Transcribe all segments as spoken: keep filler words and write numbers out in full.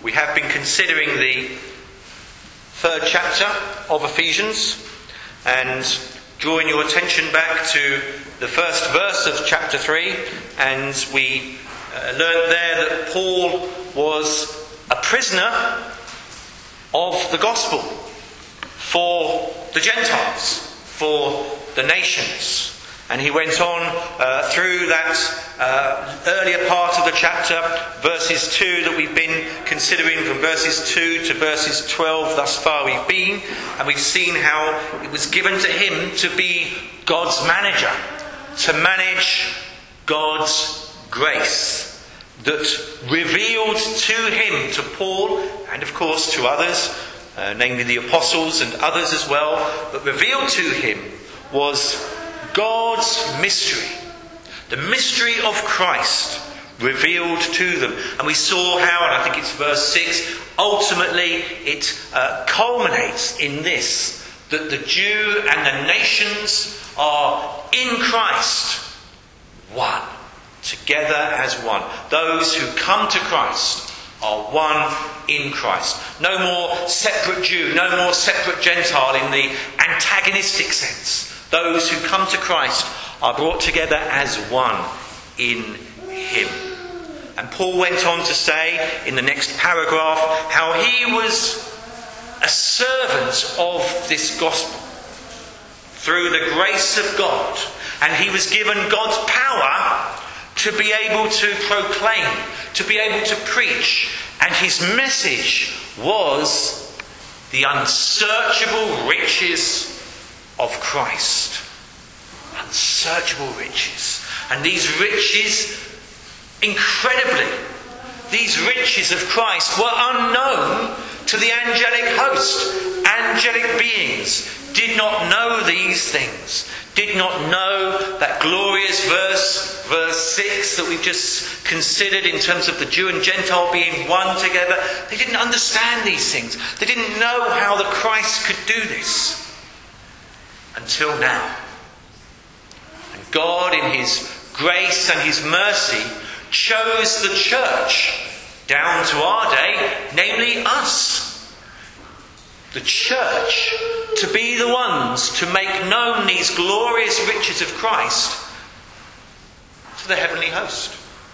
We have been considering the third chapter of Ephesians and drawing your attention back to the first verse of chapter three, and we uh, learned there that Paul was a prisoner of the gospel for the Gentiles, for the nations. And he went on uh, through that uh, earlier part of the chapter, verses two that we've been considering, from verses two to verses twelve thus far we've been, and we've seen how it was given to him to be God's manager, to manage God's grace that revealed to him, to Paul, and of course to others, uh, namely the apostles and others as well, but revealed to him was God's mystery, the mystery of Christ revealed to them. And we saw how, and I think it's verse six, ultimately it uh, culminates in this, that the Jew and the nations are in Christ one, together as one. Those who come to Christ are one in Christ. No more separate Jew, no more separate Gentile in the antagonistic sense. Those who come to Christ are brought together as one in him. And Paul went on to say in the next paragraph how he was a servant of this gospel through the grace of God. And he was given God's power to be able to proclaim, to be able to preach. And his message was the unsearchable riches of Christ. Unsearchable riches. And these riches, incredibly, these riches of Christ were unknown to the angelic host. Angelic beings did not know these things, did not know that glorious verse, verse six that we've just considered in terms of the Jew and Gentile being one together. They didn't understand these things. They didn't know how the Christ could do this. Until now. And God in his grace and his mercy chose the church down to our day, namely us. The church to be the ones to make known these glorious riches of Christ to the heavenly host.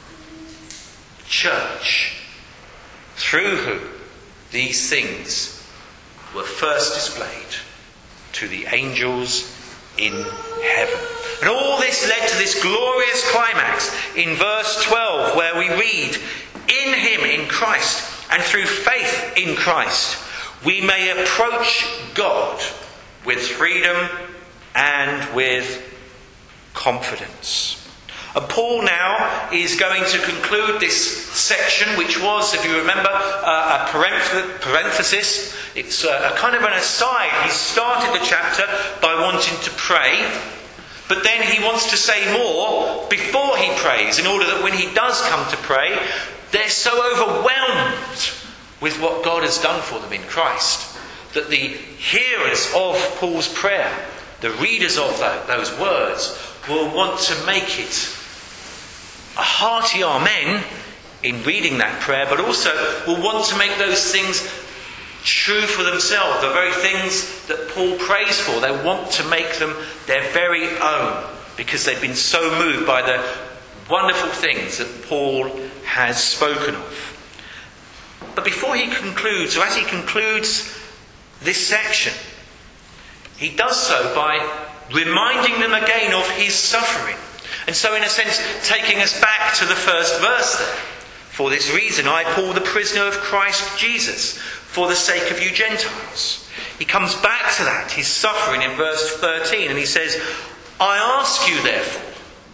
The church through whom these things were first displayed to the angels in heaven. And all this led to this glorious climax in verse twelve, where we read, "In him, in Christ, and through faith in Christ, we may approach God with freedom and with confidence." And Paul now is going to conclude this section, which was, if you remember, uh, a parenthesis. It's a, a kind of an aside. He started the chapter by wanting to pray, but then he wants to say more before he prays, in order that when he does come to pray, they're so overwhelmed with what God has done for them in Christ, that the hearers of Paul's prayer, the readers of that, those words, will want to make it a hearty amen in reading that prayer, but also will want to make those things true for themselves. The very things that Paul prays for, they want to make them their very own, because they've been so moved by the wonderful things that Paul has spoken of. But before he concludes, or as he concludes this section, he does so by reminding them again of his suffering. And so, in a sense, taking us back to the first verse there. "For this reason I, Paul, the prisoner of Christ Jesus, for the sake of you Gentiles." He comes back to that, his suffering, in verse thirteen, and he says, "I ask you therefore,"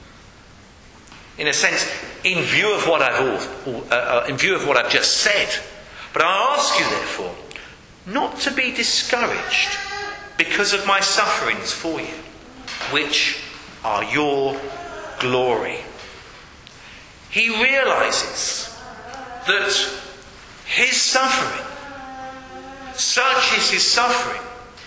in a sense, in view of what I've all, uh, in view of what I've just said, "but I ask you therefore not to be discouraged because of my sufferings for you, which are your glory." He realizes that his suffering, such is his suffering,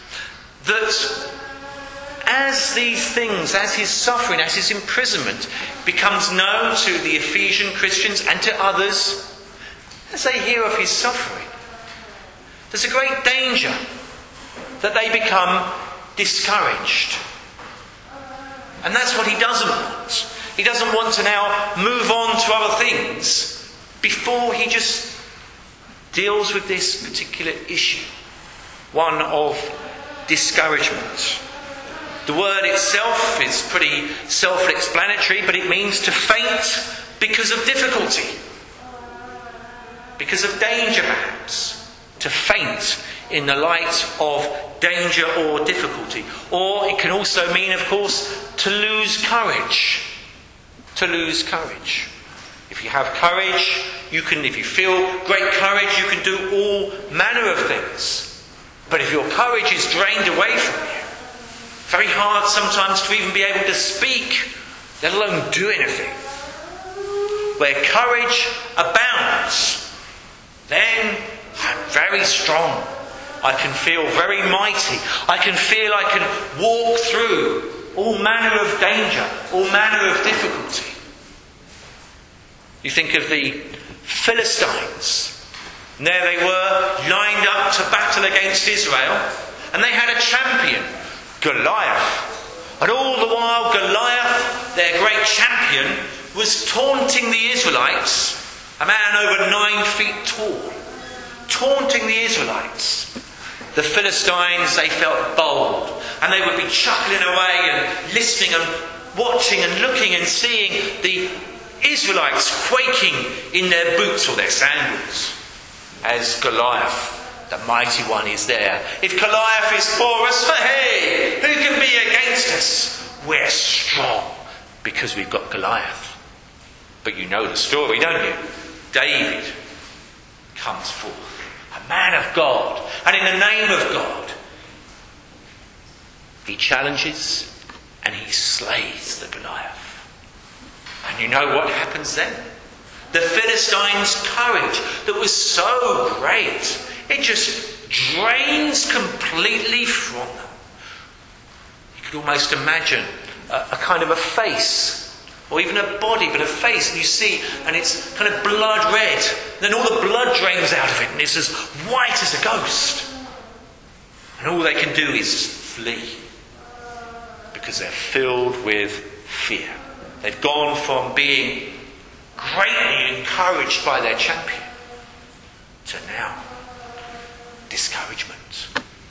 that as these things, as his suffering, as his imprisonment becomes known to the Ephesian Christians and to others, as they hear of his suffering, there's a great danger that they become discouraged. And that's what he doesn't want. He doesn't want to now move on to other things before he just deals with this particular issue, one of discouragement. The word itself is pretty self-explanatory, but it means to faint because of difficulty, because of danger perhaps, to faint in the light of danger or difficulty. Or it can also mean, of course, to lose courage. To lose courage. If you have courage, you can, if you feel great courage, you can do all manner of things. But if your courage is drained away from you, very hard sometimes to even be able to speak, let alone do anything. Where courage abounds, then I'm very strong. I can feel very mighty. I can feel I can walk through all manner of danger, all manner of difficulty. You think of the Philistines. And there they were, lined up to battle against Israel. And they had a champion, Goliath. And all the while Goliath, their great champion, was taunting the Israelites, a man over nine feet tall, taunting the Israelites. The Philistines, they felt bold, and they would be chuckling away and listening and watching and looking and seeing the Israelites quaking in their boots or their sandals as Goliath, the mighty one, is there. If Goliath is for us, hey, who can be against us? We're strong because we've got Goliath. But you know the story, don't you? David comes forth, a man of God, and in the name of God, he challenges and he slays the Goliath. And you know what happens then? The Philistines' courage that was so great, it just drains completely from them. You could almost imagine a, a kind of a face, or even a body, but a face, and you see, and it's kind of blood red. Then all the blood drains out of it, and it's as white as a ghost. And all they can do is flee, because they're filled with fear. They've gone from being greatly encouraged by their champion to now discouragement,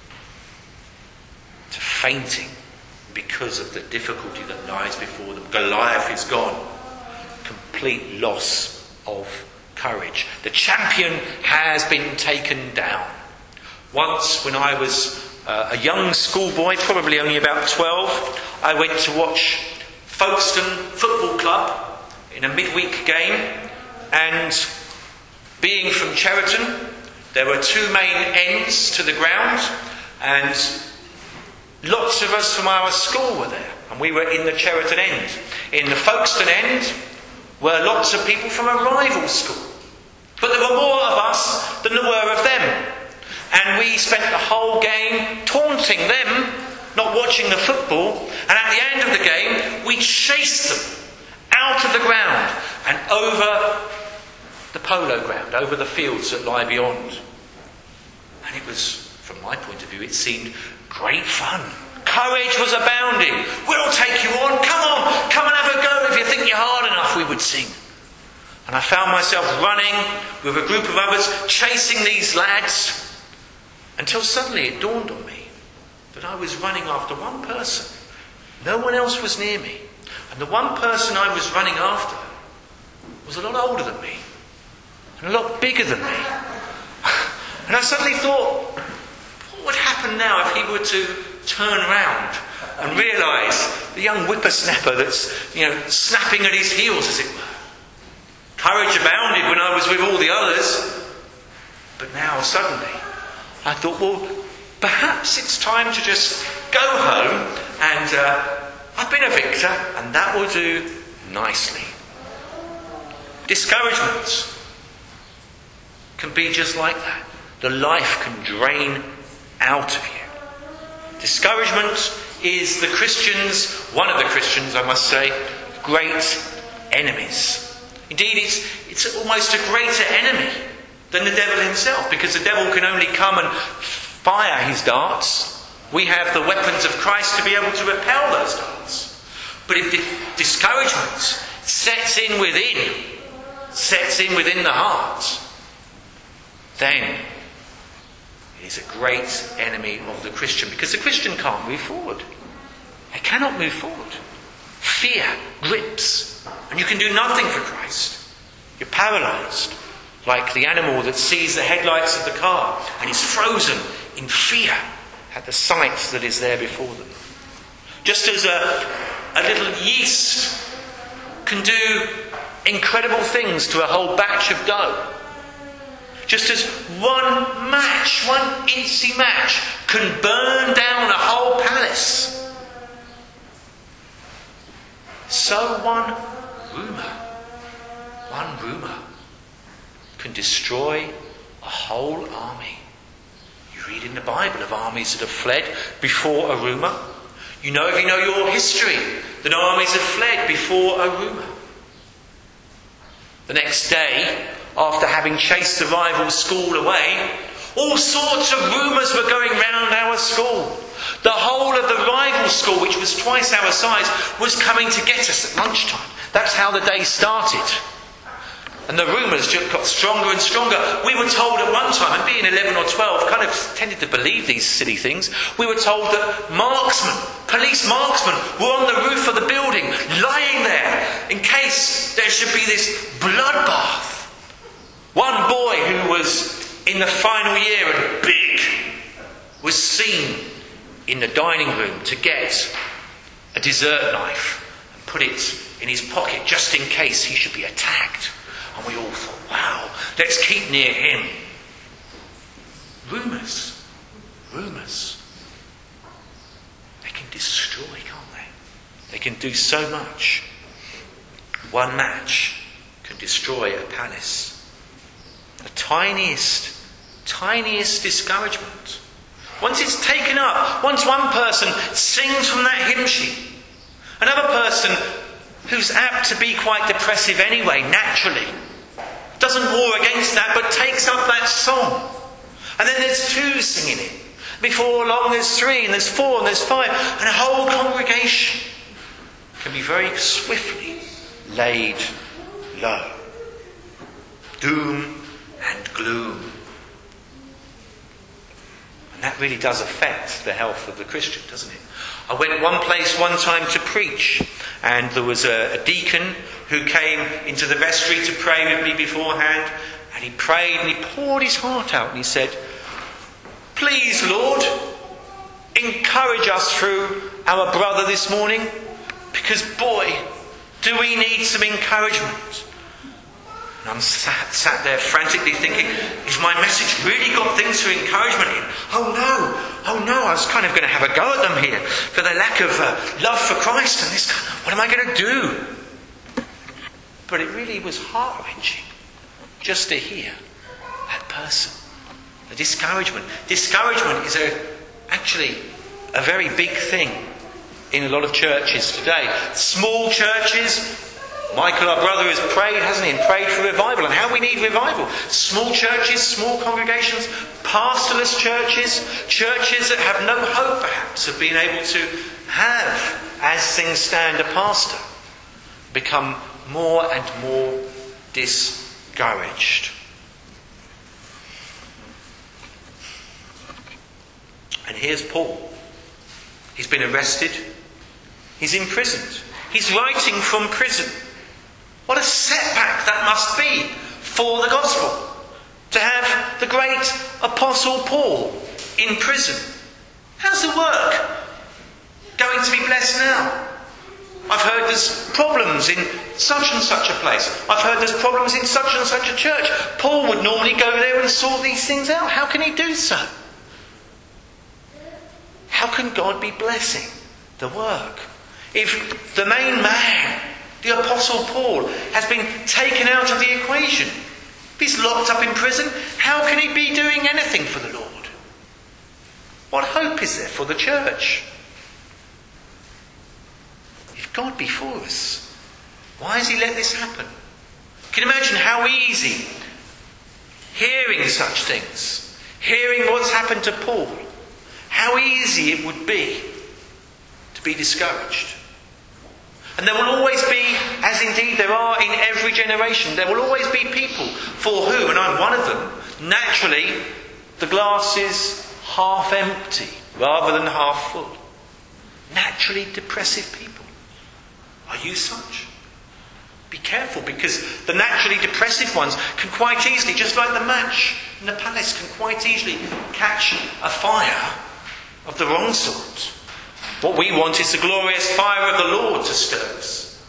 to fainting because of the difficulty that lies before them. Goliath is gone. Complete loss of courage. The champion has been taken down. Once, when I was uh, a young schoolboy, probably only about twelve, I went to watch Folkestone Football Club in a midweek game, and being from Cheriton, there were two main ends to the ground, and lots of us from our school were there, and we were in the Cheriton end. In the Folkestone end were lots of people from a rival school, but there were more of us than there were of them, and we spent the whole game taunting them, not watching the football, and at the end of the game we chased them out of the ground and over the polo ground, over the fields that lie beyond. And it was, from my point of view, it seemed great fun. Courage was abounding. We'll take you on. Come on, come and have a go. If you think you're hard enough, we would sing. And I found myself running with a group of others, chasing these lads, until suddenly it dawned on me that I was running after one person. No one else was near me. And the one person I was running after was a lot older than me, and a lot bigger than me. And I suddenly thought, what would happen now if he were to turn round and realise the young whippersnapper that's, you know, snapping at his heels, as it were. Courage abounded when I was with all the others, but now suddenly I thought, well, perhaps it's time to just go home and uh, I've been a victor, and that will do nicely. Discouragement can be just like that. The life can drain out of you. Discouragement is the Christians, one of the Christians, I must say, great enemies. Indeed, it's, it's almost a greater enemy than the devil himself, because the devil can only come and fire his darts. We have the weapons of Christ to be able to repel those darts. But if the discouragement sets in within, sets in within the heart, then it is a great enemy of the Christian, because the Christian can't move forward. They cannot move forward. Fear grips, and you can do nothing for Christ. You're paralysed, like the animal that sees the headlights of the car and is frozen in fear at the sight that is there before them. Just as a, a little yeast can do incredible things to a whole batch of dough, just as one match, one incy match, can burn down a whole palace, so one rumour, one rumour can destroy a whole army. You read in the Bible of armies that have fled before a rumour. You know, if you know your history, that armies have fled before a rumour. The next day, after having chased the rival school away, all sorts of rumours were going round our school. The whole of the rival school, which was twice our size, was coming to get us at lunchtime. That's how the day started. And the rumours just got stronger and stronger. We were told at one time, and being eleven or twelve, kind of tended to believe these silly things, we were told that marksmen, police marksmen, were on the roof of the building, lying there, in case there should be this bloodbath. One boy who was in the final year and big was seen in the dining room to get a dessert knife and put it in his pocket just in case he should be attacked. And we all thought, wow, let's keep near him. Rumours, rumours. They can destroy, can't they? They can do so much. One match can destroy a palace. The tiniest, tiniest discouragement. Once it's taken up, once one person sings from that hymn sheet, another person who's apt to be quite depressive anyway, naturally, doesn't war against that, but takes up that song. And then there's two singing it. Before long there's three, and there's four, and there's five, and a whole congregation can be very swiftly laid low. Doom and gloom. And that really does affect the health of the Christian, doesn't it? I went one place one time to preach, and there was a, a deacon who came into the vestry to pray with me beforehand, and he prayed and he poured his heart out and he said, "Please, Lord, encourage us through our brother this morning, because boy, do we need some encouragement." And I'm sat, sat there frantically thinking, is my message really got things for encouragement in? Oh no, oh no, I was kind of going to have a go at them here for their lack of uh, love for Christ and this. What am I going to do? But it really was heart-wrenching just to hear that person. The discouragement. Discouragement is a, actually a very big thing in a lot of churches today. Small churches. Michael, our brother, has prayed, hasn't he, and prayed for revival, and how we need revival. Small churches, small congregations, pastorless churches, churches that have no hope, perhaps, of being able to have, as things stand, a pastor, become more and more discouraged. And here's Paul. He's been arrested. He's imprisoned. He's writing from prison. What a setback that must be for the gospel. To have the great Apostle Paul in prison. How's the work going to be blessed now? I've heard there's problems in such and such a place. I've heard there's problems in such and such a church. Paul would normally go there and sort these things out. How can he do so? How can God be blessing the work? If the main man, the Apostle Paul, has been taken out of the equation, if he's locked up in prison, how can he be doing anything for the Lord? What hope is there for the church? If God be for us, why has he let this happen? Can you imagine how easy hearing such things, hearing what's happened to Paul, how easy it would be to be discouraged. And there will always be, as indeed there are in every generation, there will always be people for whom, and I'm one of them, naturally the glass is half empty rather than half full. Naturally depressive people. Are you such? Be careful, because the naturally depressive ones can quite easily, just like the match in the palace, can quite easily catch a fire of the wrong sort. What we want is the glorious fire of the Lord to stir us.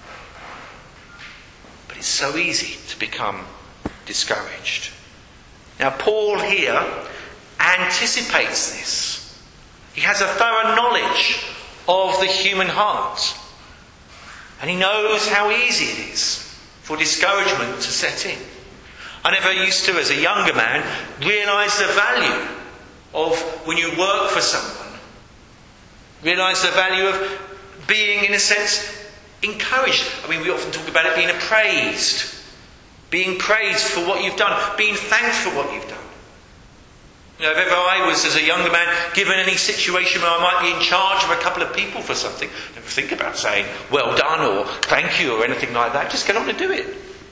But it's so easy to become discouraged. Now, Paul here anticipates this. He has a thorough knowledge of the human heart. And he knows how easy it is for discouragement to set in. I never used to, as a younger man, realise the value of when you work for someone. Realise the value of being, in a sense, encouraged. I mean, we often talk about it being appraised. Being praised for what you've done. Being thanked for what you've done. You know, if ever I was, as a younger man, given any situation where I might be in charge of a couple of people for something, never think about saying, well done, or thank you, or anything like that. Just get on and do it.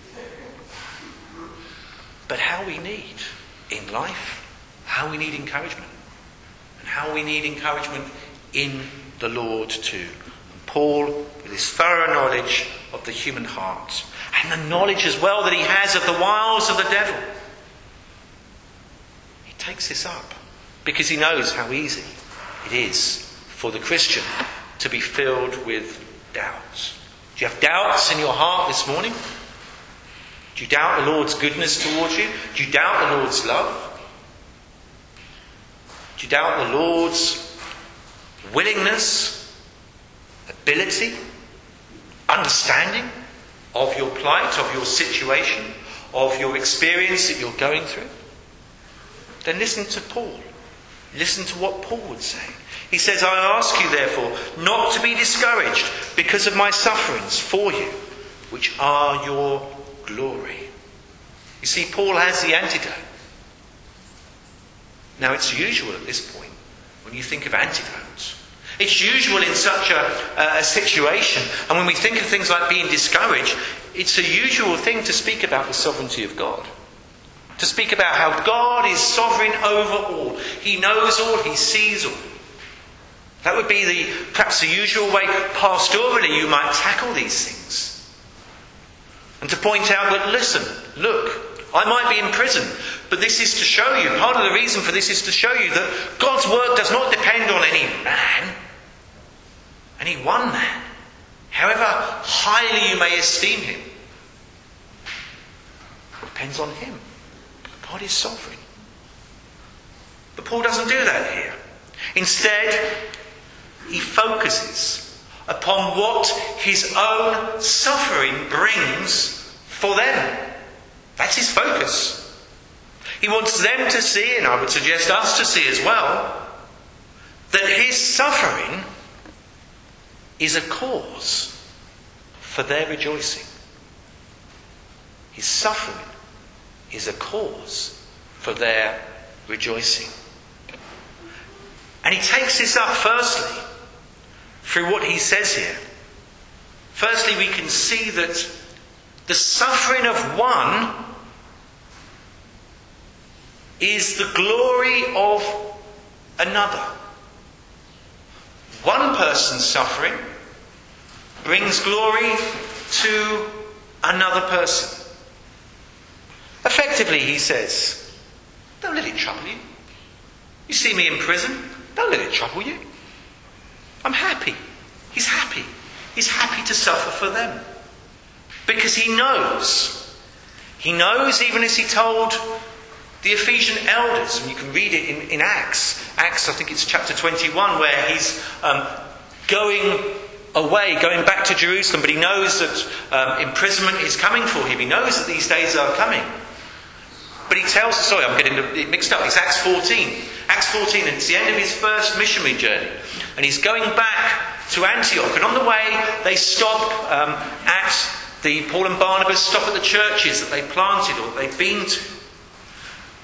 But how we need in life, how we need encouragement. And how we need encouragement in the Lord too. And Paul, with his thorough knowledge of the human heart, and the knowledge as well that he has of the wiles of the devil, he takes this up because he knows how easy it is for the Christian to be filled with doubts. Do you have doubts in your heart this morning? Do you doubt the Lord's goodness towards you? Do you doubt the Lord's love? Do you doubt the Lord's willingness, ability, understanding of your plight, of your situation, of your experience that you're going through? Then listen to Paul. Listen to what Paul would say. He says, I ask you therefore not to be discouraged because of my sufferings for you, which are your glory. You see, Paul has the antidote. Now, it's usual at this point, when you think of antidotes, it's usual in such a, a situation, and when we think of things like being discouraged, it's a usual thing to speak about the sovereignty of God. To speak about how God is sovereign over all. He knows all, he sees all. That would be the perhaps the usual way pastorally you might tackle these things. And to point out that, listen, look, I might be in prison, but this is to show you, part of the reason for this is to show you that God's work does not depend on any man, any one man, however highly you may esteem him. It depends on him. God is sovereign. But Paul doesn't do that here. Instead, he focuses upon what his own suffering brings for them. That's his focus. He wants them to see, and I would suggest us to see as well, that his suffering is a cause for their rejoicing. His suffering is a cause for their rejoicing. And he takes this up firstly through what he says here. Firstly, we can see that the suffering of one is the glory of another. One person's suffering brings glory to another person. Effectively, he says, don't let it trouble you. You see me in prison, don't let it trouble you. I'm happy. He's happy. He's happy to suffer for them. Because he knows. He knows, even as he told the Ephesian elders, and you can read it in, in Acts. Acts, I think it's chapter twenty-one, where he's um, going away, going back to Jerusalem, but he knows that um, imprisonment is coming for him. He knows that these days are coming. But he tells, sorry, I'm getting it mixed up. It's Acts fourteen. Acts fourteen, and it's the end of his first missionary journey. And he's going back to Antioch. And on the way, they stop um, at the, Paul and Barnabas stop at the churches that they planted or that they've been to.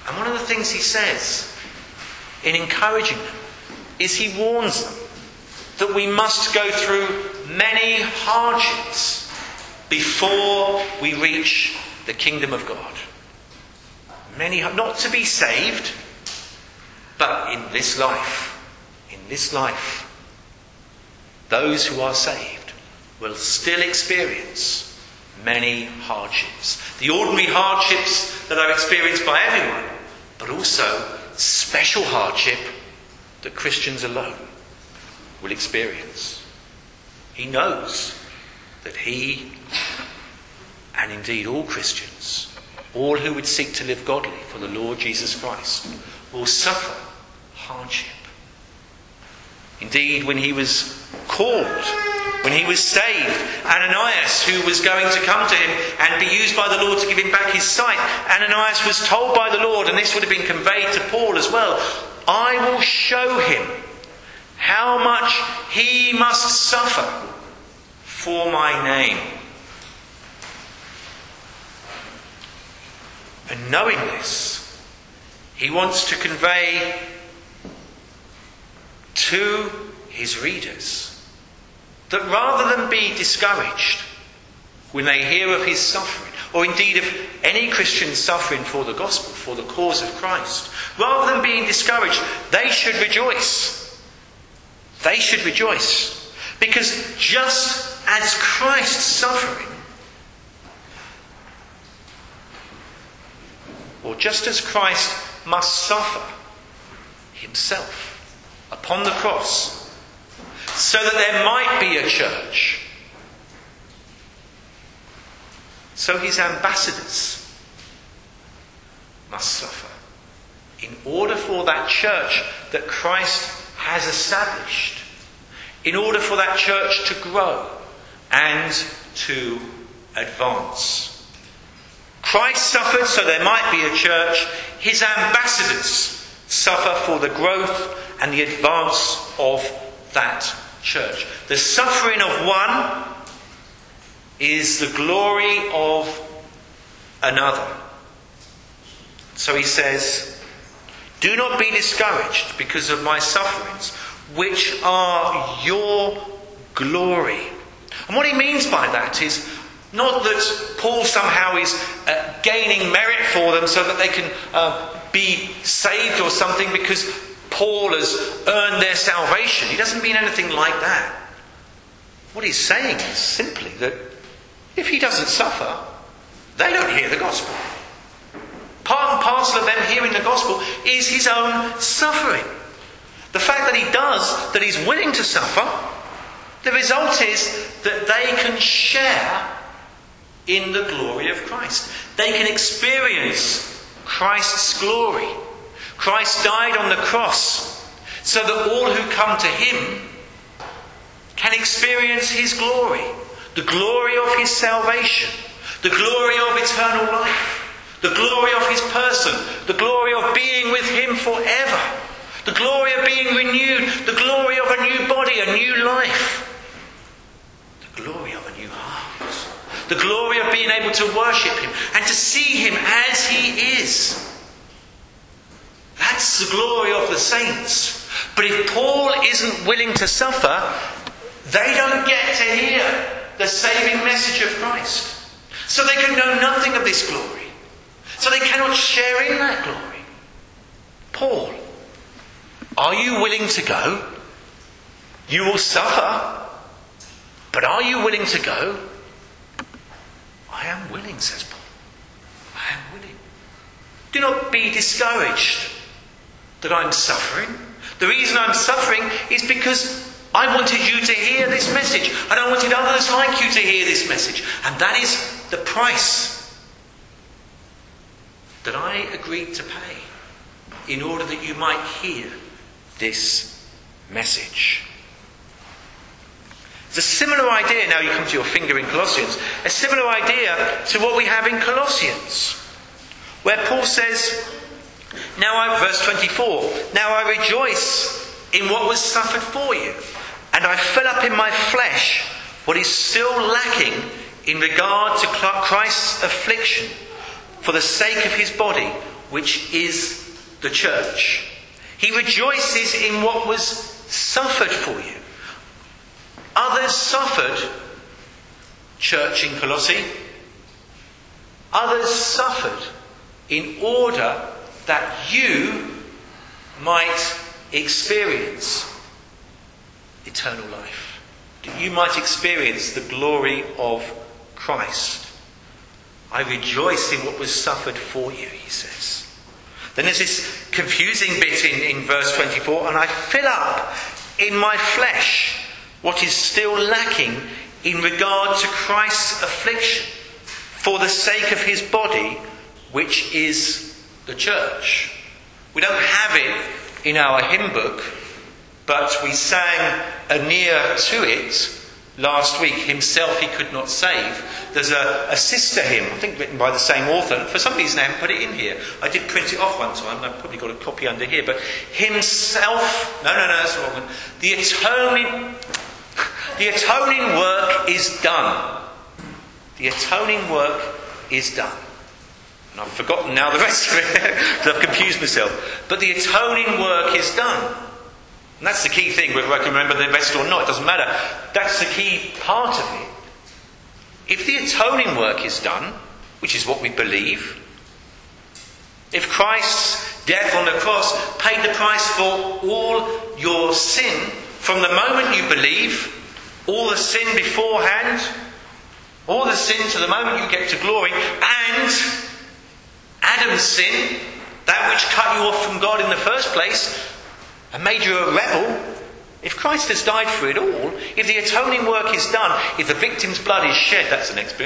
And one of the things he says in encouraging them is he warns them that we must go through many hardships before we reach the kingdom of God. Many, not to be saved, but in this life, in this life, those who are saved will still experience many hardships. The ordinary hardships that are experienced by everyone, but also special hardship that Christians alone will experience. He knows that he, and indeed all Christians, all who would seek to live godly for the Lord Jesus Christ, will suffer hardship. Indeed, when he was called, when he was saved, Ananias, who was going to come to him and be used by the Lord to give him back his sight, Ananias was told by the Lord, and this would have been conveyed to Paul as well, I will show him how much he must suffer for my name. And knowing this, he wants to convey to his readers that rather than be discouraged when they hear of his suffering, or indeed of any Christian suffering for the gospel, for the cause of Christ, rather than being discouraged, they should rejoice. They should rejoice. Because just as Christ's suffering, or just as Christ must suffer himself upon the cross, so that there might be a church, so his ambassadors must suffer in order for that church that Christ has established, in order for that church to grow and to advance. Christ suffered so there might be a church. His ambassadors suffer for the growth and the advance of that church. The suffering of one is the glory of another. So he says, do not be discouraged because of my sufferings, which are your glory. And what he means by that is not that Paul somehow is uh, gaining merit for them so that they can uh, be saved or something because Paul has earned their salvation. He doesn't mean anything like that. What he's saying is simply that if he doesn't suffer, they don't hear the gospel. Part and parcel of them hearing the gospel is his own suffering. The fact that he does, that he's willing to suffer, the result is that they can share in the glory of Christ. They can experience Christ's glory. Christ died on the cross so that all who come to him can experience his glory, the glory of his salvation, the glory of eternal life, the glory of his person, the glory of being with him forever, the glory of being renewed, the glory of a new body, a new life, the glory of a new heart, the glory of being able to worship him and to see him as he is. That's the glory of the saints. But if Paul isn't willing to suffer, they don't get to hear the saving message of Christ. So they can know nothing of this glory. So they cannot share in that glory. Paul, are you willing to go? You will suffer. But are you willing to go? I am willing, says Paul. I am willing. Do not be discouraged that I'm suffering. The reason I'm suffering is because I wanted you to hear this message, and I wanted others like you to hear this message. And that is the price that I agreed to pay in order that you might hear this message. It's a similar idea, now you come to your finger in Colossians, a similar idea to what we have in Colossians, where Paul says, now I, verse twenty-four, now I rejoice in what was suffered for you, and I fill up in my flesh what is still lacking in regard to Christ's affliction for the sake of his body, which is the church. He rejoices in what was suffered for you. Others suffered, church in Colossae. Others suffered in order that you might experience eternal life. That you might experience the glory of Christ. I rejoice in what was suffered for you, he says. Then there's this confusing bit in, in verse twenty-four, and I fill up in my flesh what is still lacking in regard to Christ's affliction for the sake of his body, which is the church. We don't have it in our hymn book, but we sang anear to it last week, Himself He Could Not Save. There's a, a sister hymn, I think written by the same author. For some reason I haven't put it in here. I did print it off one time, I've probably got a copy under here. But Himself, no, no, no, that's the wrong one. The atoning, the atoning work is done. The atoning work is done. And I've forgotten now the rest of it, because I've confused myself. But the atoning work is done. And that's the key thing, whether I can remember the rest or not, it doesn't matter. That's the key part of it. If the atoning work is done, which is what we believe, if Christ's death on the cross paid the price for all your sin, from the moment you believe, all the sin beforehand, all the sin to the moment you get to glory, and Adam's sin, that which cut you off from God in the first place, and made you a rebel, if Christ has died for it all, if the atoning work is done, if the victim's blood is shed, that's the next bit.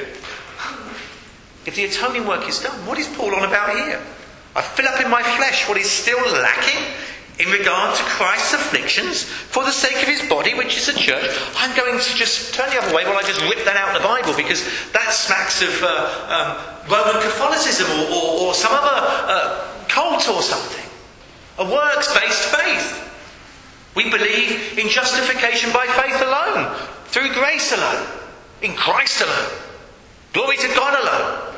If the atoning work is done, what is Paul on about here? I fill up in my flesh what is still lacking in regard to Christ's afflictions for the sake of his body, which is the church. I'm going to just turn the other way while I just rip that out of the Bible, because that smacks of uh, um, Roman Catholicism or, or, or some other uh, cult or something. A works-based faith. We believe in justification by faith alone, through grace alone, in Christ alone. Glory to God alone.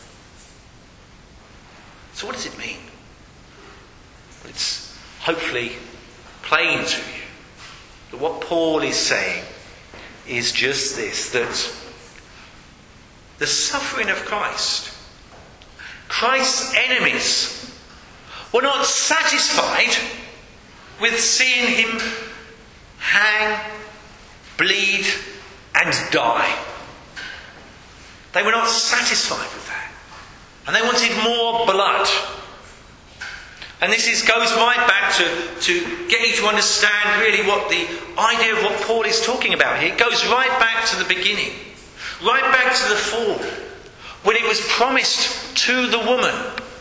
So what does it mean? Well, it's hopefully plain to you that what Paul is saying is just this, that the suffering of Christ, Christ's enemies, were not satisfied with seeing him hang, bleed, and die. They were not satisfied with that. And they wanted more blood. And this is, goes right back to, to get you to understand really what the idea of what Paul is talking about here. It goes right back to the beginning. Right back to the fall. When it was promised to the woman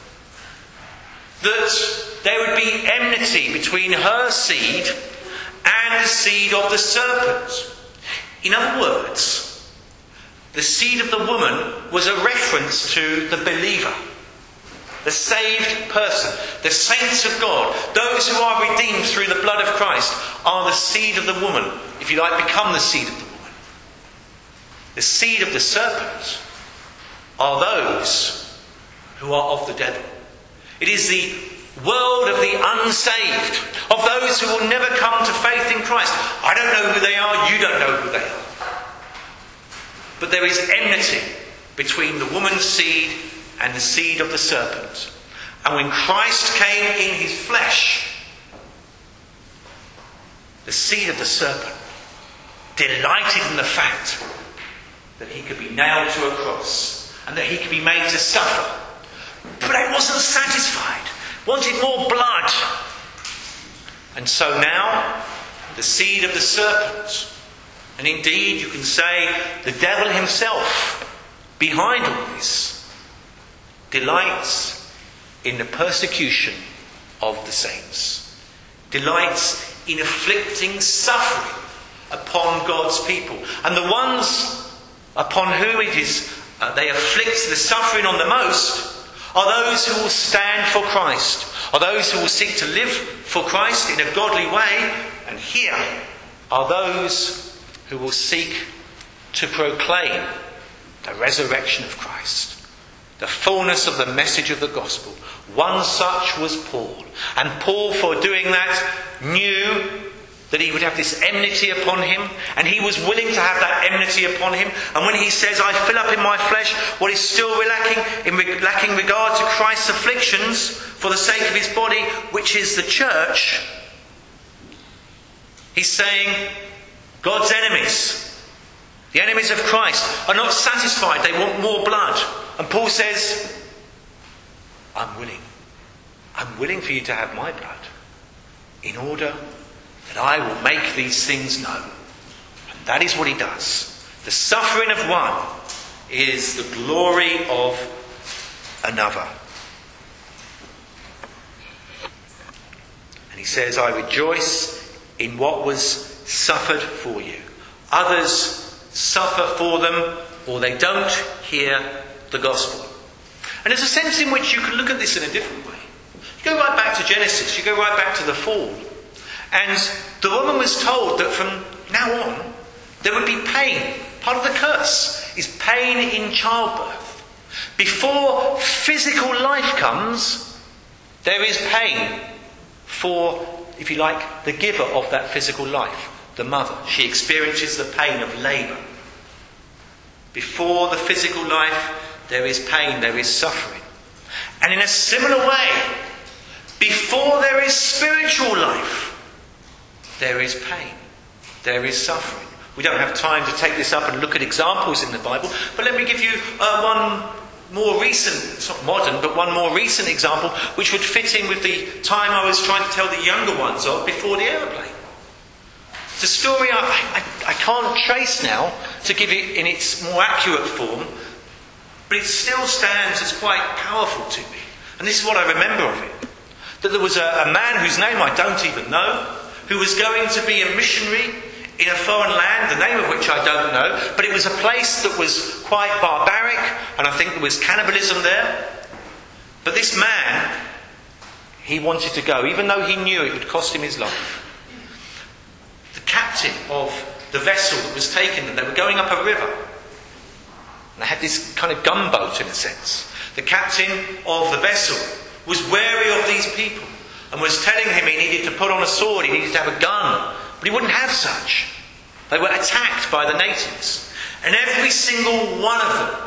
that there would be enmity between her seed and the seed of the serpent. In other words, the seed of the woman was a reference to the believer, the saved person, the saints of God, those who are redeemed through the blood of Christ are the seed of the woman, if you like, become the seed of the woman. The seed of the serpent are those who are of the devil. It is the world of the unsaved, of those who will never come to faith in Christ. I don't know who they are, you don't know who they are. But there is enmity between the woman's seed and the seed of the serpent. And when Christ came in his flesh, the seed of the serpent delighted in the fact that he could be nailed to a cross and that he could be made to suffer. But I wasn't satisfied. Wanted more blood. And so now, the seed of the serpent, and indeed you can say the devil himself, behind all this, delights in the persecution of the saints. Delights in afflicting suffering upon God's people. And the ones upon whom it is uh, they afflict the suffering on the most are those who will stand for Christ, are those who will seek to live for Christ in a godly way, and here are those who will seek to proclaim the resurrection of Christ, the fullness of the message of the gospel. One such was Paul. And Paul, for doing that, knew that he would have this enmity upon him, and he was willing to have that enmity upon him. And when he says, I fill up in my flesh what is still lacking in lacking regard to Christ's afflictions for the sake of his body, which is the church, he's saying God's enemies, the enemies of Christ, are not satisfied. They want more blood. And Paul says, I'm willing. I'm willing for you to have my blood in order that I will make these things known. And that is what he does. The suffering of one is the glory of another. And he says, I rejoice in what was suffered for you. Others suffer for them, or they don't hear the gospel. And there's a sense in which you can look at this in a different way. You go right back to Genesis, you go right back to the fall. And the woman was told that from now on there would be pain. Part of the curse is pain in childbirth. Before physical life comes, there is pain for, if you like, the giver of that physical life, the mother. She experiences the pain of labour. Before the physical life, there is pain, there is suffering. And in a similar way, before there is spiritual life, there is pain, there is suffering. We don't have time to take this up and look at examples in the Bible, but let me give you uh, one more recent, it's not modern, but one more recent example which would fit in with the time I was trying to tell the younger ones of before the aeroplane. It's a story I, I, I can't trace now to give it in its more accurate form, but it still stands as quite powerful to me. And this is what I remember of it. That there was a, a man whose name I don't even know, who was going to be a missionary in a foreign land, the name of which I don't know, but it was a place that was quite barbaric, and I think there was cannibalism there. But this man, he wanted to go, even though he knew it would cost him his life. The captain of the vessel that was taking them, they were going up a river. And they had this kind of gunboat in a sense. The captain of the vessel was wary of these people, and was telling him he needed to put on a sword, he needed to have a gun. But he wouldn't have such. They were attacked by the natives. And every single one of them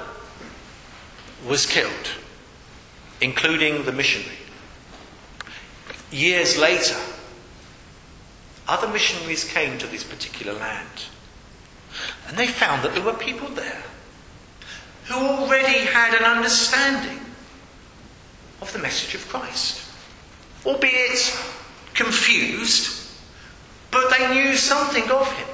was killed, including the missionary. Years later, other missionaries came to this particular land. And they found that there were people there who already had an understanding of the message of Christ. Albeit confused, but they knew something of him.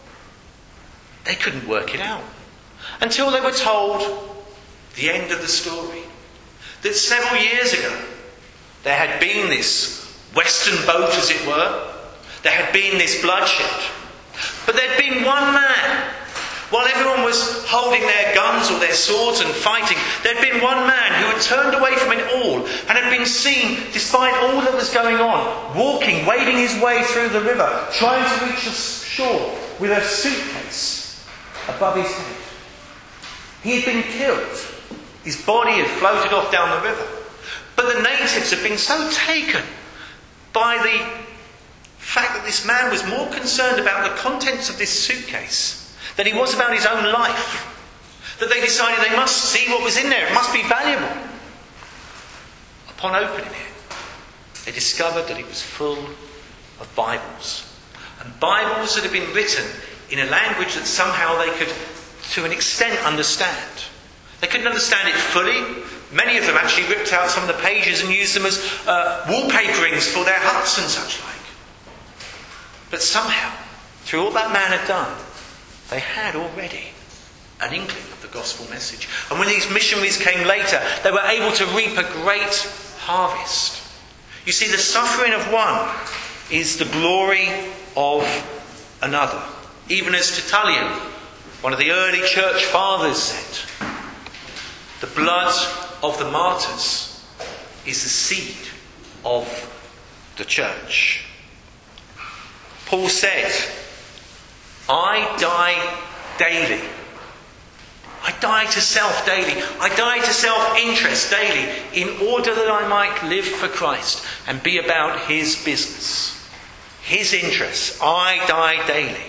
They couldn't work it out until they were told the end of the story. That several years ago there had been this Western boat, as it were. There had been this bloodshed. But there'd been one man. While everyone was holding their guns or their swords and fighting, there'd been one man who had turned away from it all and had been seen, despite all that was going on, walking, wading his way through the river, trying to reach the shore with a suitcase above his head. He had been killed. His body had floated off down the river. But the natives had been so taken by the fact that this man was more concerned about the contents of this suitcase than he was about his own life, that they decided they must see what was in there. It must be valuable. Upon opening it, they discovered that it was full of Bibles. And Bibles that had been written in a language that somehow they could, to an extent, understand. They couldn't understand it fully. Many of them actually ripped out some of the pages and used them as uh, wallpaperings for their huts and such like. But somehow, through all that man had done, they had already an inkling of the gospel message. And when these missionaries came later, they were able to reap a great harvest. You see, the suffering of one is the glory of another. Even as Tertullian, one of the early church fathers, said, the blood of the martyrs is the seed of the church. Paul said, I die daily. I die to self daily. I die to self-interest daily in order that I might live for Christ and be about his business, his interests. I die daily.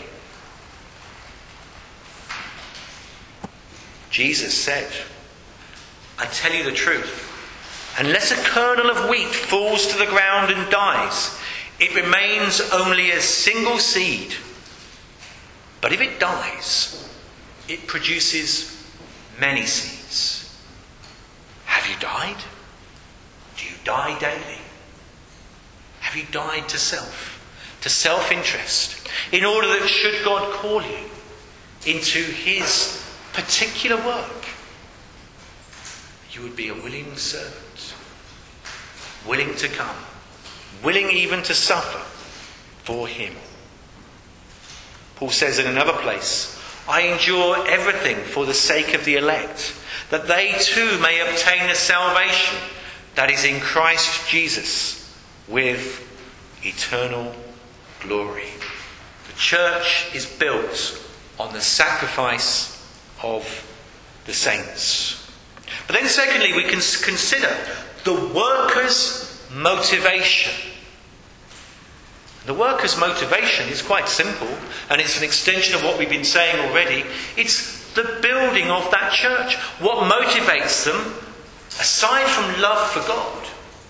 Jesus said, I tell you the truth, unless a kernel of wheat falls to the ground and dies, it remains only a single seed. But if it dies, it produces many seeds. Have you died? Do you die daily? Have you died to self, to self-interest, in order that should God call you into his particular work, you would be a willing servant, willing to come, willing even to suffer for him? Paul says in another place, I endure everything for the sake of the elect, that they too may obtain a salvation that is in Christ Jesus with eternal glory. The church is built on the sacrifice of the saints. But then secondly, we can consider the worker's motivation. The worker's motivation is quite simple, and it's an extension of what we've been saying already. It's the building of that church. What motivates them, aside from love for God,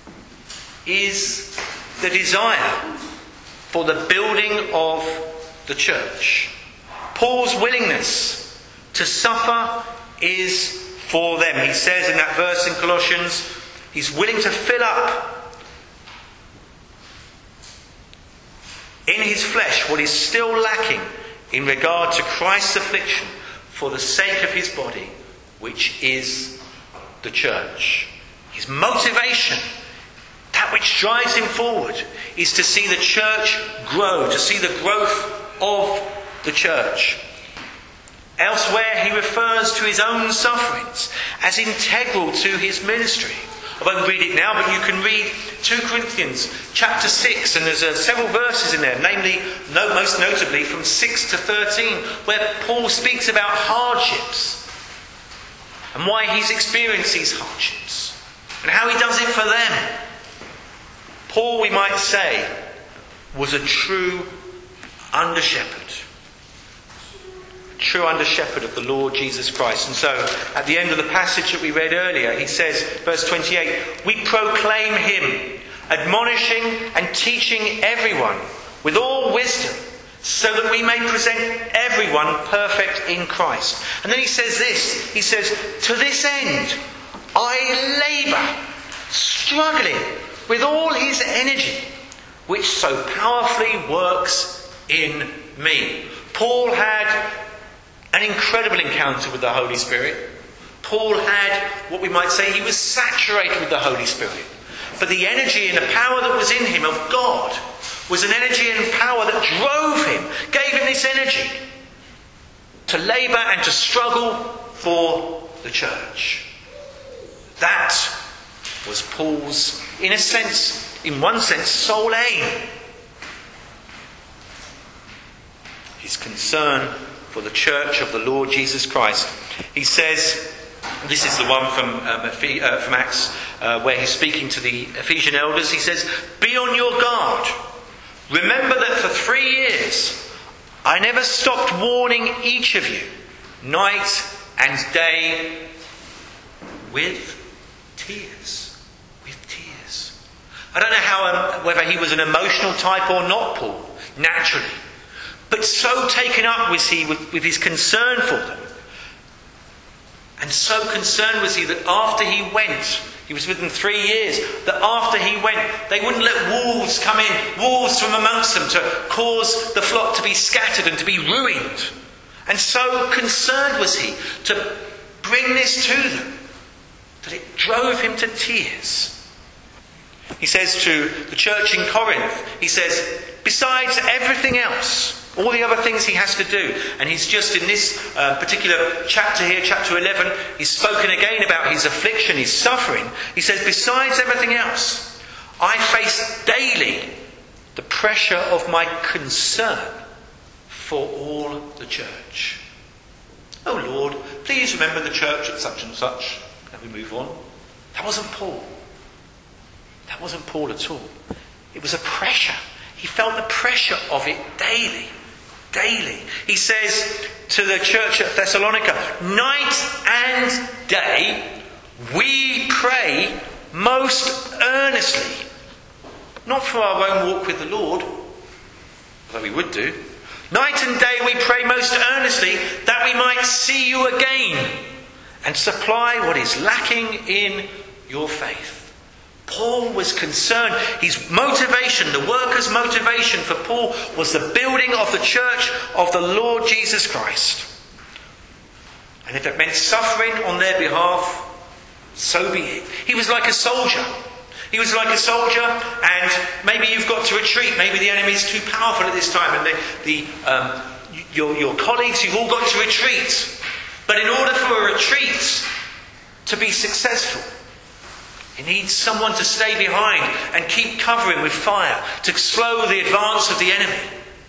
is the desire for the building of the church. Paul's willingness to suffer is for them. He says in that verse in Colossians, he's willing to fill up in his flesh what is still lacking in regard to Christ's affliction for the sake of his body, which is the church. His motivation, that which drives him forward, is to see the church grow, to see the growth of the church. Elsewhere he refers to his own sufferings as integral to his ministry. I won't read it now, but you can read two Corinthians chapter six, and there's uh, several verses in there, namely, no, most notably from six to thirteen, where Paul speaks about hardships and why he's experienced these hardships and how he does it for them. Paul, we might say, was a true under-shepherd. True under-shepherd of the Lord Jesus Christ. And so, at the end of the passage that we read earlier, he says, verse twenty-eight, we proclaim him, admonishing and teaching everyone with all wisdom, so that we may present everyone perfect in Christ. And then he says this, he says, to this end, I labour, struggling with all his energy, which so powerfully works in me. Paul had an incredible encounter with the Holy Spirit. Paul had, what we might say, he was saturated with the Holy Spirit. But the energy and the power that was in him of God was an energy and power that drove him, gave him this energy to labour and to struggle for the church. That was Paul's, in a sense, in one sense, sole aim. His concern for the church of the Lord Jesus Christ. He says, this is the one from um, uh, from Acts, uh, where he's speaking to the Ephesian elders. He says, be on your guard. Remember that for three years I never stopped warning each of you, night and day, with tears. With tears. I don't know how um, whether he was an emotional type or not, Paul, naturally. But so taken up was he with, with his concern for them. And so concerned was he that after he went, he was with them three years, that after he went, they wouldn't let wolves come in, wolves from amongst them, to cause the flock to be scattered and to be ruined. And so concerned was he to bring this to them, that it drove him to tears. He says to the church in Corinth, he says, besides everything else, all the other things he has to do. And he's just in this uh, particular chapter here, chapter eleven, he's spoken again about his affliction, his suffering. He says, besides everything else, I face daily the pressure of my concern for all the church. "Oh Lord, please remember the church at such and such," and we move on. That wasn't Paul. That wasn't Paul at all. It was a pressure. He felt the pressure of it daily. Daily. He says to the church at Thessalonica, "Night and day we pray most earnestly." Not for our own walk with the Lord, although we would do. "Night and day we pray most earnestly that we might see you again and supply what is lacking in your faith." Paul was concerned. His motivation, the workers' motivation for Paul, was the building of the church of the Lord Jesus Christ. And if it meant suffering on their behalf, so be it. He was like a soldier. He was like a soldier, and maybe you've got to retreat. Maybe the enemy is too powerful at this time, and the, the um, your, your colleagues, you've all got to retreat. But in order for a retreat to be successful, it needs someone to stay behind and keep covering with fire to slow the advance of the enemy.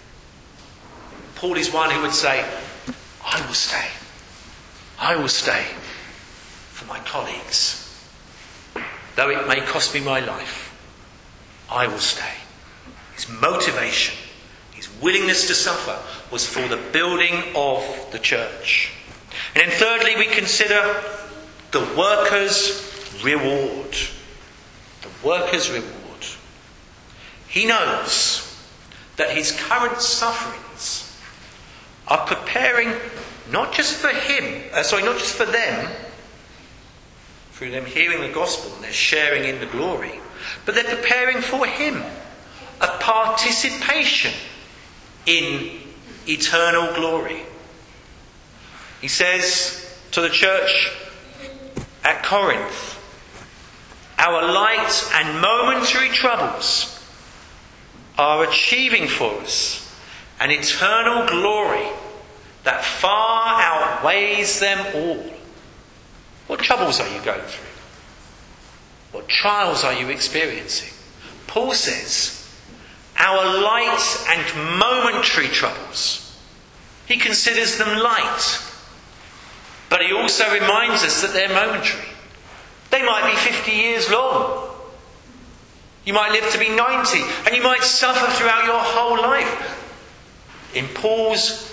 Paul is one who would say, "I will stay. I will stay for my colleagues. Though it may cost me my life, I will stay." His motivation, his willingness to suffer, was for the building of the church. And then thirdly, we consider the worker's reward. The worker's reward. He knows that his current sufferings are preparing not just for him, uh, sorry, not just for them, through them hearing the gospel and they're sharing in the glory, but they're preparing for him a participation in eternal glory. He says to the church at Corinth, "Our light and momentary troubles are achieving for us an eternal glory that far outweighs them all." What troubles are you going through? What trials are you experiencing? Paul says, our light and momentary troubles. He considers them light. But he also reminds us that they're momentary. They might be fifty years long. You might live to be ninety, and you might suffer throughout your whole life. In Paul's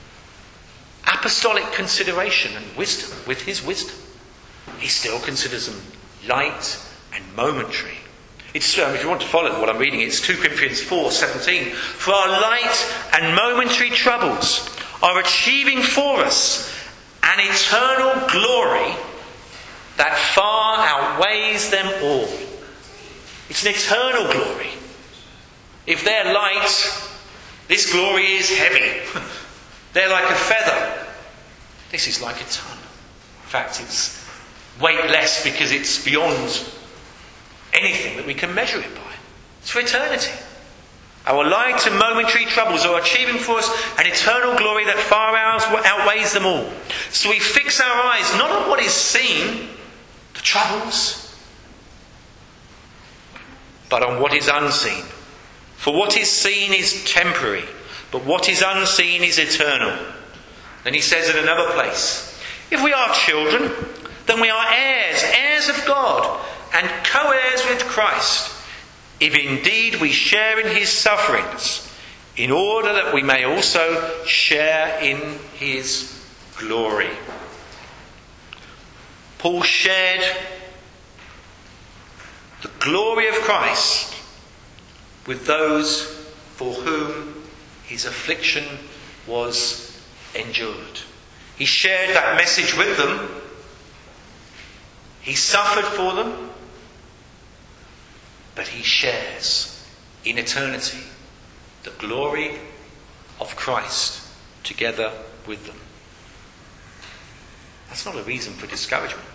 apostolic consideration and wisdom, with his wisdom, he still considers them light and momentary. It's, um, if you want to follow what I'm reading, it's two Corinthians four seventeen. "For our light and momentary troubles are achieving for us an eternal glory that far outweighs them all." It's an eternal glory. If they're light, this glory is heavy. They're like a feather. This is like a ton. In fact, it's weightless because it's beyond anything that we can measure it by. It's for eternity. Our light and momentary troubles are achieving for us an eternal glory that far outweighs them all. So we fix our eyes not on what is seen, the troubles, but on what is unseen. For what is seen is temporary, but what is unseen is eternal. Then he says in another place, "If we are children, then we are heirs, heirs of God, and co-heirs with Christ, if indeed we share in his sufferings, in order that we may also share in his glory." Paul shared the glory of Christ with those for whom his affliction was endured. He shared that message with them. He suffered for them, but he shares in eternity the glory of Christ together with them. That's not a reason for discouragement.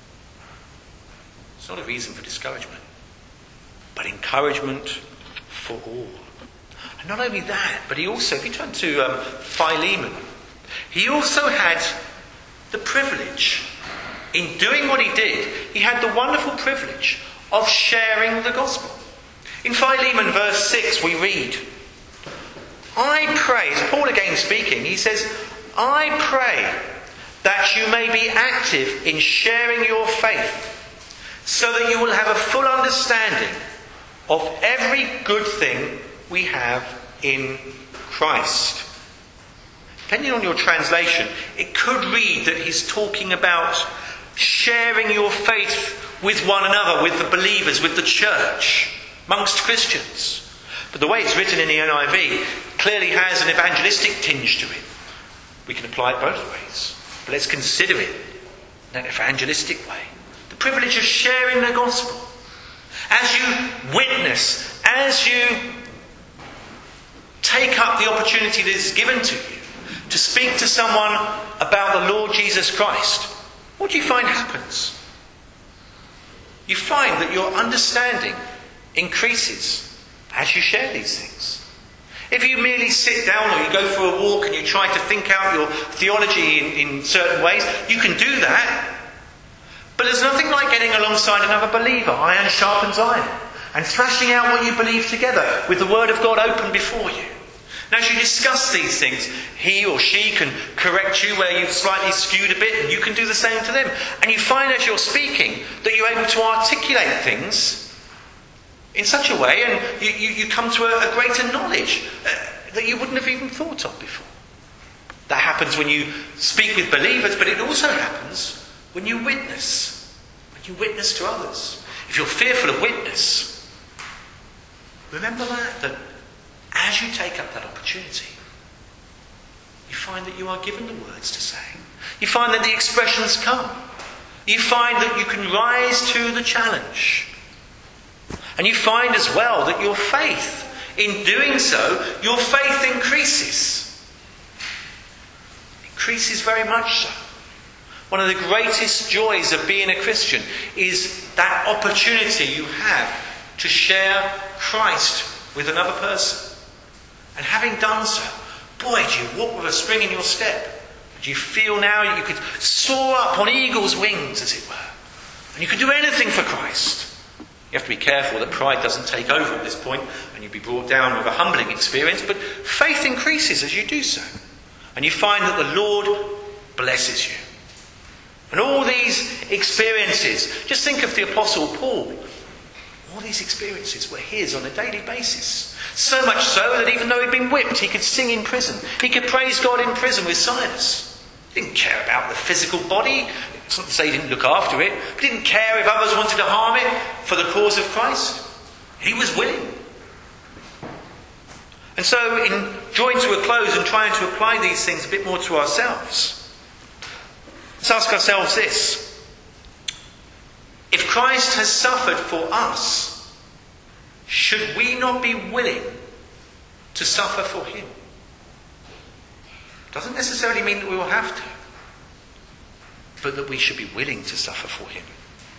It's not a reason for discouragement, but encouragement for all. And not only that, but he also, if you turn to um, Philemon, he also had the privilege, in doing what he did, he had the wonderful privilege of sharing the gospel. In Philemon verse six we read, "I pray," it's Paul again speaking, he says, "I pray that you may be active in sharing your faith, so that you will have a full understanding of every good thing we have in Christ. Depending on your translation, it could read that he's talking about sharing your faith with one another, with the believers, with the church, amongst Christians. But the way it's written in the N I V clearly has an evangelistic tinge to it. We can apply it both ways. But let's consider it in an evangelistic way. The privilege of sharing the gospel. As you witness, as you take up the opportunity that is given to you to speak to someone about the Lord Jesus Christ, what do you find happens? You find that your understanding increases as you share these things. If you merely sit down or you go for a walk and you try to think out your theology in, in certain ways, you can do that. But there's nothing like getting alongside another believer, iron sharpens iron, and thrashing out what you believe together with the Word of God open before you. And as you discuss these things, he or she can correct you where you've slightly skewed a bit, and you can do the same to them. And you find as you're speaking that you're able to articulate things in such a way, and you, you, you come to a, a greater knowledge uh, that you wouldn't have even thought of before. That happens when you speak with believers, but it also happens when you witness. When you witness to others. If you're fearful of witness, remember that, that as you take up that opportunity, you find that you are given the words to say. You find that the expressions come. You find that you can rise to the challenge. And you find as well that your faith, in doing so, your faith increases. Increases very much so. One of the greatest joys of being a Christian is that opportunity you have to share Christ with another person. And having done so, boy, do you walk with a spring in your step. Do you feel now that you could soar up on eagle's wings, as it were. And you can do anything for Christ. You have to be careful that pride doesn't take over at this point and you'll be brought down with a humbling experience. But faith increases as you do so. And you find that the Lord blesses you. And all these experiences, just think of the Apostle Paul. All these experiences were his on a daily basis. So much so that even though he'd been whipped, he could sing in prison. He could praise God in prison with Silas. He didn't care about the physical body. It's not to say he didn't look after it. He didn't care if others wanted to harm it for the cause of Christ. He was willing. And so in drawing to a close and trying to apply these things a bit more to ourselves, let's ask ourselves this. If Christ has suffered for us, should we not be willing to suffer for him? Doesn't necessarily mean that we will have to, but that we should be willing to suffer for him.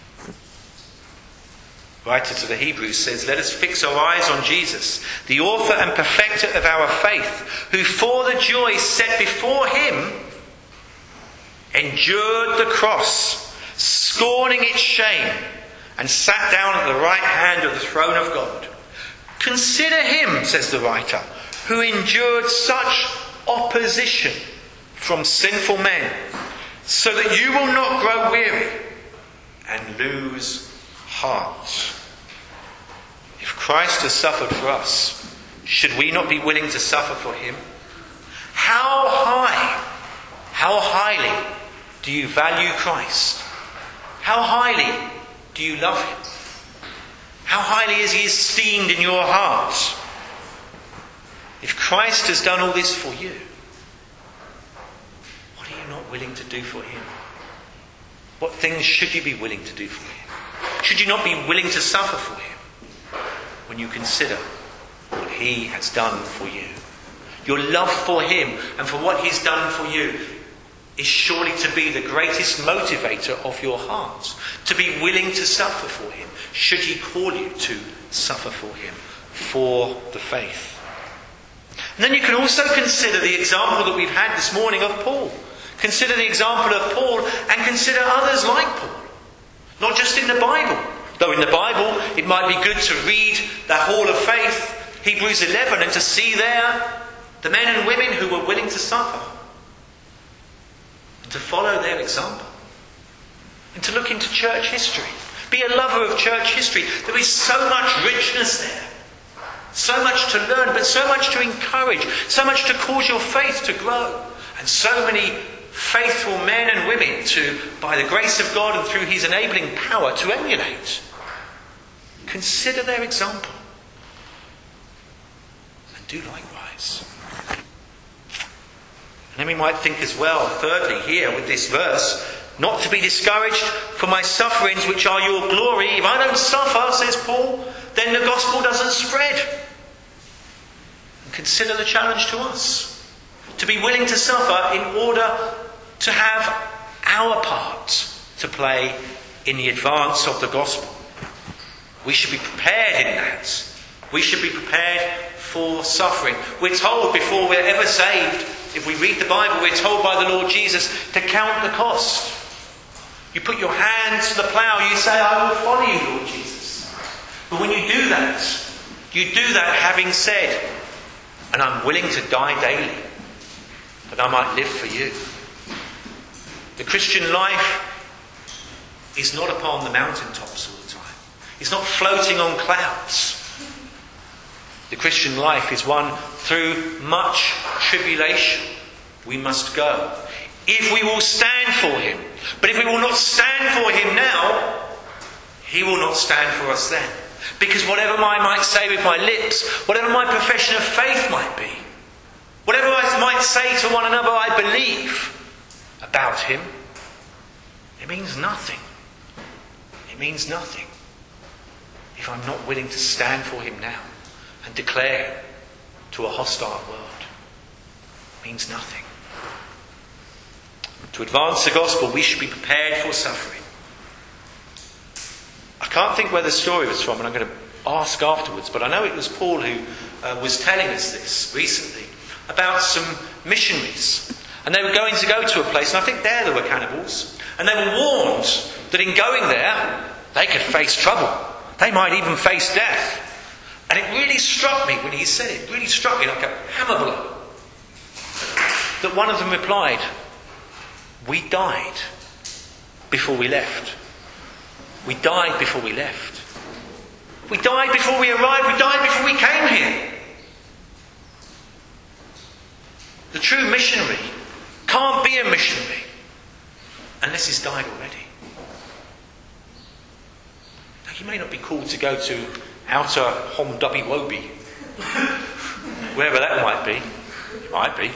The writer to the Hebrews says, "Let us fix our eyes on Jesus, the author and perfecter of our faith, who for the joy set before him endured the cross, scorning its shame, and sat down at the right hand of the throne of God. Consider him," says the writer, "who endured such opposition from sinful men, so that you will not grow weary and lose heart." If Christ has suffered for us, should we not be willing to suffer for him? How high, how highly do you value Christ? How highly do you love him? How highly is he esteemed in your heart? If Christ has done all this for you, what are you not willing to do for him? What things should you be willing to do for him? Should you not be willing to suffer for him when you consider what he has done for you? Your love for him and for what he's done for you is surely to be the greatest motivator of your heart. To be willing to suffer for him, should he call you to suffer for him, for the faith. And then you can also consider the example that we've had this morning of Paul. Consider the example of Paul and consider others like Paul. Not just in the Bible. Though in the Bible it might be good to read that hall of faith, Hebrews eleven, and to see there the men and women who were willing to suffer. to follow their example and to look into church history. Be a lover of church history. There is so much richness there. So much to learn, but so much to encourage. So much to cause your faith to grow. And so many faithful men and women to, by the grace of God and through his enabling power, to emulate. Consider their example. And do likewise. And then we might think as well, thirdly, here with this verse, not to be discouraged for my sufferings, which are your glory. If I don't suffer, says Paul, then the gospel doesn't spread. And consider the challenge to us. To be willing to suffer in order to have our part to play in the advance of the gospel. We should be prepared in that. We should be prepared for suffering. We're told before we're ever saved, if we read the Bible, we're told by the Lord Jesus to count the cost. You put your hand to the plough, you say, I will follow you, Lord Jesus. But when you do that, you do that having said, and I'm willing to die daily, that I might live for you. The Christian life is not upon the mountaintops all the time. It's not floating on clouds. The Christian life is one through much tribulation. We must go. If we will stand for him. But if we will not stand for him now, he will not stand for us then. Because whatever I might say with my lips, whatever my profession of faith might be, whatever I might say to one another I believe about him, it means nothing. It means nothing if I'm not willing to stand for him now and declare him to a hostile world. It means nothing. To advance the gospel, we should be prepared for suffering. I can't think where the story was from, and I'm going to ask afterwards, but I know it was Paul who uh, was telling us this recently about some missionaries. And they were going to go to a place, and I think there there were cannibals, and they were warned that in going there, they could face trouble. They might even face death. And it really struck me when he said it, it really struck me like a hammer blow, that one of them replied, we died before we left. We died before we left. We died before we arrived. We died before we came here. The true missionary can't be a missionary unless he's died already. Now, you may not be called to go to outer Hom Dubby Woby, wherever that might be. It might be.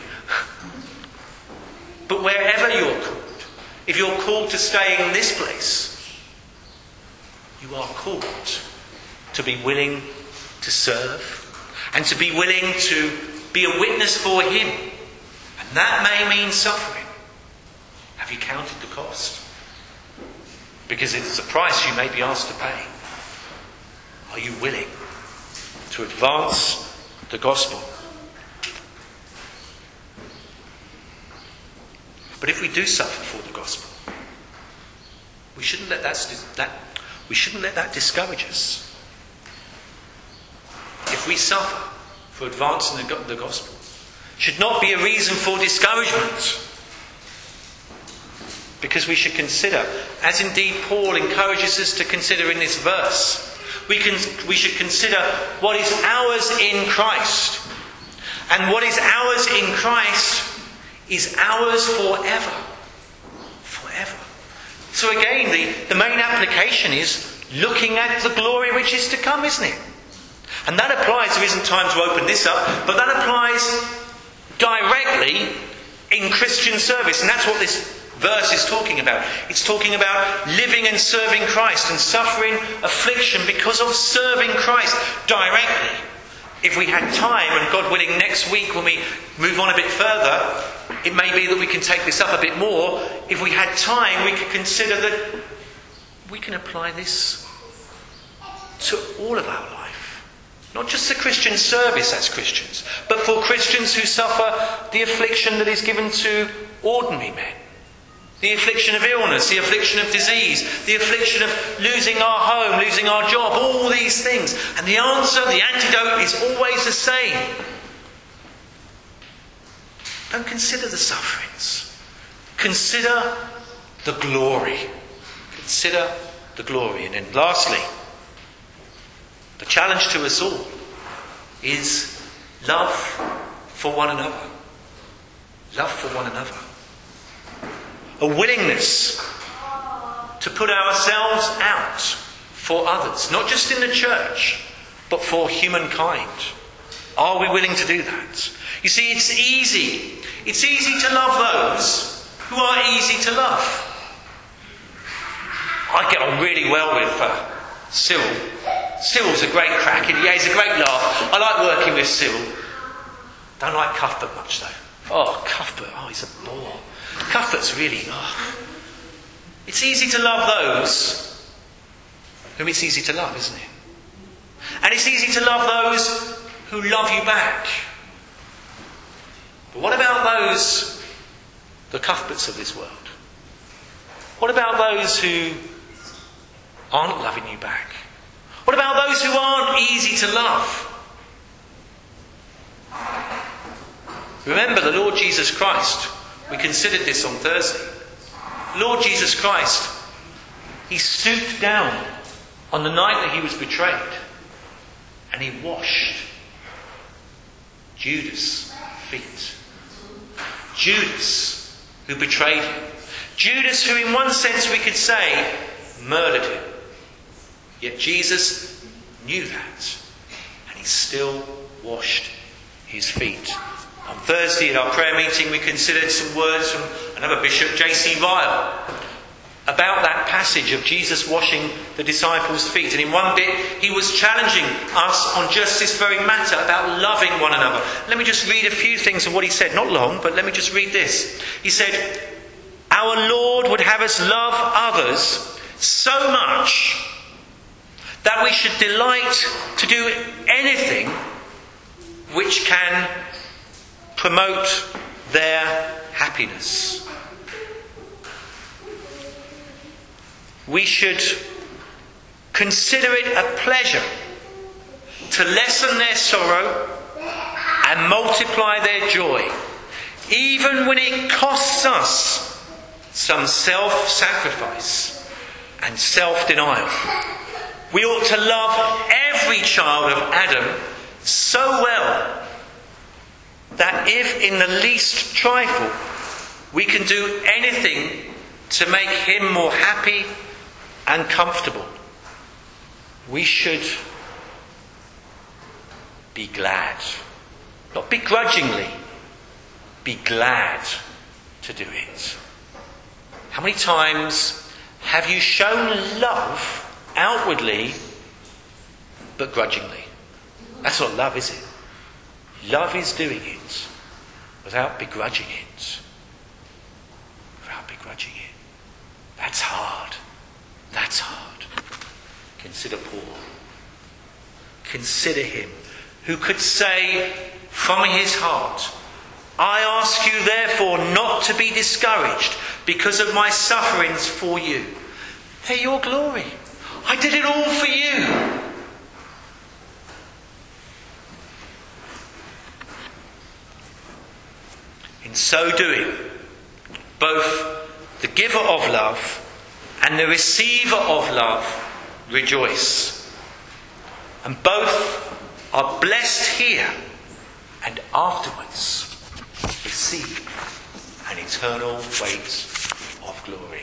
But wherever you're called, if you're called to stay in this place, you are called to be willing to serve and to be willing to be a witness for him. And that may mean suffering. Have you counted the cost? Because it's a price you may be asked to pay. Are you willing to advance the gospel? But if we do suffer for the gospel, we shouldn't let that, that we shouldn't let that discourage us. If we suffer for advancing the, the gospel, it should not be a reason for discouragement. Because we should consider, as indeed Paul encourages us to consider in this verse, we can we should consider what is ours in Christ. And what is ours in Christ is ours forever. Forever. So again, the, the main application is looking at the glory which is to come, isn't it? And that applies, there isn't time to open this up, but that applies directly in Christian service. And that's what this verse is talking about. It's talking about living and serving Christ and suffering affliction because of serving Christ directly. If we had time, and God willing, next week when we move on a bit further, it may be that we can take this up a bit more. If we had time, we could consider that we can apply this to all of our life. Not just the Christian service as Christians, but for Christians who suffer the affliction that is given to ordinary men. The affliction of illness, the affliction of disease, the affliction of losing our home, losing our job, all these things. And the answer, the antidote is always the same. Don't consider the sufferings. Consider the glory. Consider the glory. And then lastly, the challenge to us all is love for one another. Love for one another. A willingness to put ourselves out for others, not just in the church, but for humankind. Are we willing to do that? You see, it's easy. It's easy to love those who are easy to love. I get on really well with uh, Cyril. Cyril's a great crack. Yeah, he's a great laugh. I like working with Cyril. Don't like Cuthbert much though. Oh, Cuthbert. Oh, he's a bore. Cuthbert's really... Oh. It's easy to love those whom it's easy to love, isn't it? And it's easy to love those who love you back. But what about those, the Cuthberts of this world? What about those who aren't loving you back? What about those who aren't easy to love? Remember the Lord Jesus Christ. We considered this on Thursday. Lord Jesus Christ, he stooped down on the night that he was betrayed and he washed Judas' feet. Judas, who betrayed him. Judas, who in one sense we could say murdered him. Yet Jesus knew that and he still washed his feet. On Thursday at our prayer meeting we considered some words from another bishop, J C Ryle, about that passage of Jesus washing the disciples' feet. And in one bit he was challenging us on just this very matter about loving one another. Let me just read a few things of what he said. Not long, but let me just read this. He said, "Our Lord would have us love others so much that we should delight to do anything which can promote their happiness. We should consider it a pleasure to lessen their sorrow and multiply their joy, even when it costs us some self-sacrifice and self-denial. We ought to love every child of Adam so well that if in the least trifle we can do anything to make him more happy and comfortable, we should be glad. Not begrudgingly, be glad to do it. How many times have you shown love outwardly but grudgingly? That's not love, is it? Love is doing it without begrudging it. Without begrudging it. That's hard. That's hard. Consider Paul. Consider him who could say from his heart, "I ask you therefore not to be discouraged because of my sufferings for you. They're your glory. I did it all for you." In so doing, both the giver of love and the receiver of love rejoice. And both are blessed here and afterwards receive an eternal weight of glory.